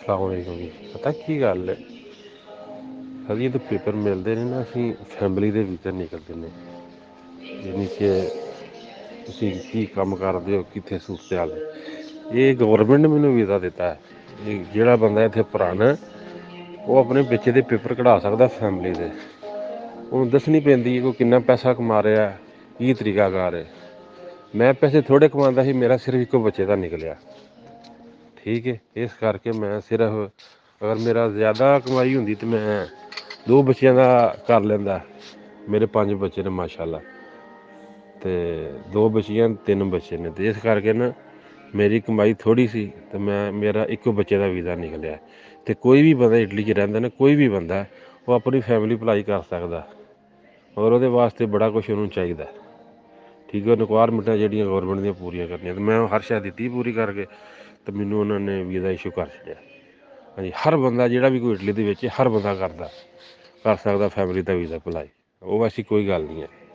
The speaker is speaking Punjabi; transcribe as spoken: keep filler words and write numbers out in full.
ਸਲਾਮੁਅਲੈकुम ਜੀ। ਪਤਾ ਕੀ ਗੱਲ ਹੈ, ਅਸੀਂ ਜਦੋਂ ਪੇਪਰ ਮਿਲਦੇ ਨੇ ਨਾ ਅਸੀਂ ਫੈਮਿਲੀ ਦੇ ਵੀਜ਼ੇ ਨਿਕਲਦੇ ਨੇ, ਯਾਨੀ ਕਿ ਤੁਸੀਂ ਕੀ ਕੰਮ ਕਰਦੇ ਹੋ, ਕਿੱਥੇ ਸੂਰਤ-ਹਾਲ ਹੈ। ਇਹ ਗੌਰਮੈਂਟ ਨੇ ਮੈਨੂੰ ਵੀਜ਼ਾ ਦਿੱਤਾ ਹੈ। ਇਹ ਜਿਹੜਾ ਬੰਦਾ ਇੱਥੇ ਪੁਰਾਣਾ ਉਹ ਆਪਣੇ ਬੱਚੇ ਦੇ ਪੇਪਰ ਕਢਾ ਸਕਦਾ ਫੈਮਿਲੀ ਦੇ। ਉਹਨੂੰ ਦੱਸਣੀ ਪੈਂਦੀ ਕਿ ਉਹ ਕਿੰਨਾ ਪੈਸਾ ਕਮਾ ਰਿਹਾ, ਕੀ ਤਰੀਕਾ ਕਾਰ ਹੈ। ਮੈਂ ਪੈਸੇ ਥੋੜ੍ਹੇ ਕਮਾਉਂਦਾ ਸੀ, ਮੇਰਾ ਸਿਰਫ ਇੱਕੋ ਬੱਚੇ ਦਾ ਨਿਕਲਿਆ। ਠੀਕ ਹੈ, ਇਸ ਕਰਕੇ ਮੈਂ ਸਿਰਫ ਅਗਰ ਮੇਰਾ ਜ਼ਿਆਦਾ ਕਮਾਈ ਹੁੰਦੀ ਤਾਂ ਮੈਂ ਦੋ ਬੱਚਿਆਂ ਦਾ ਕਰ ਲੈਂਦਾ। ਮੇਰੇ ਪੰਜ ਬੱਚੇ ਨੇ ਮਾਸ਼ਾ ਅੱਲਾਹ, ਅਤੇ ਦੋ ਬੱਚੀਆਂ ਤਿੰਨ ਬੱਚੇ ਨੇ, ਅਤੇ ਇਸ ਕਰਕੇ ਨਾ ਮੇਰੀ ਕਮਾਈ ਥੋੜ੍ਹੀ ਸੀ ਅਤੇ ਮੈਂ ਮੇਰਾ ਇੱਕੋ ਬੱਚੇ ਦਾ ਵੀਜ਼ਾ ਨਿਕਲਿਆ। ਅਤੇ ਕੋਈ ਵੀ ਬੰਦਾ ਇਟਲੀ 'ਚ ਰਹਿੰਦਾ ਨਾ, ਕੋਈ ਵੀ ਬੰਦਾ ਉਹ ਆਪਣੀ ਫੈਮਿਲੀ ਅਪਲਾਈ ਕਰ ਸਕਦਾ, ਔਰ ਉਹਦੇ ਵਾਸਤੇ ਬੜਾ ਕੁਛ ਉਹਨੂੰ ਚਾਹੀਦਾ। ਠੀਕ ਹੈ, ਰਿਕੁਆਇਰਮੈਂਟਾਂ ਜਿਹੜੀਆਂ ਗੌਰਮੈਂਟ ਦੀਆਂ ਪੂਰੀਆਂ ਕਰਨੀਆਂ, ਅਤੇ ਮੈਂ ਹਰ ਸ਼ਾਇਦ ਦਿੱਤੀ ਪੂਰੀ ਕਰਕੇ, ਅਤੇ ਮੈਨੂੰ ਉਹਨਾਂ ਨੇ ਵੀਜ਼ਾ ਇਸ਼ੂ ਕਰ ਛੱਡਿਆ। ਹਾਂਜੀ, ਹਰ ਬੰਦਾ ਜਿਹੜਾ ਵੀ ਕੋਈ ਇਟਲੀ ਦੇ ਵਿੱਚ ਹਰ ਬੰਦਾ ਕਰਦਾ ਕਰ ਸਕਦਾ ਫੈਮਿਲੀ ਦਾ ਵੀਜ਼ਾ ਅਪਲਾਈ, ਉਹ ਐਸੀ ਕੋਈ ਗੱਲ ਨਹੀਂ ਹੈ।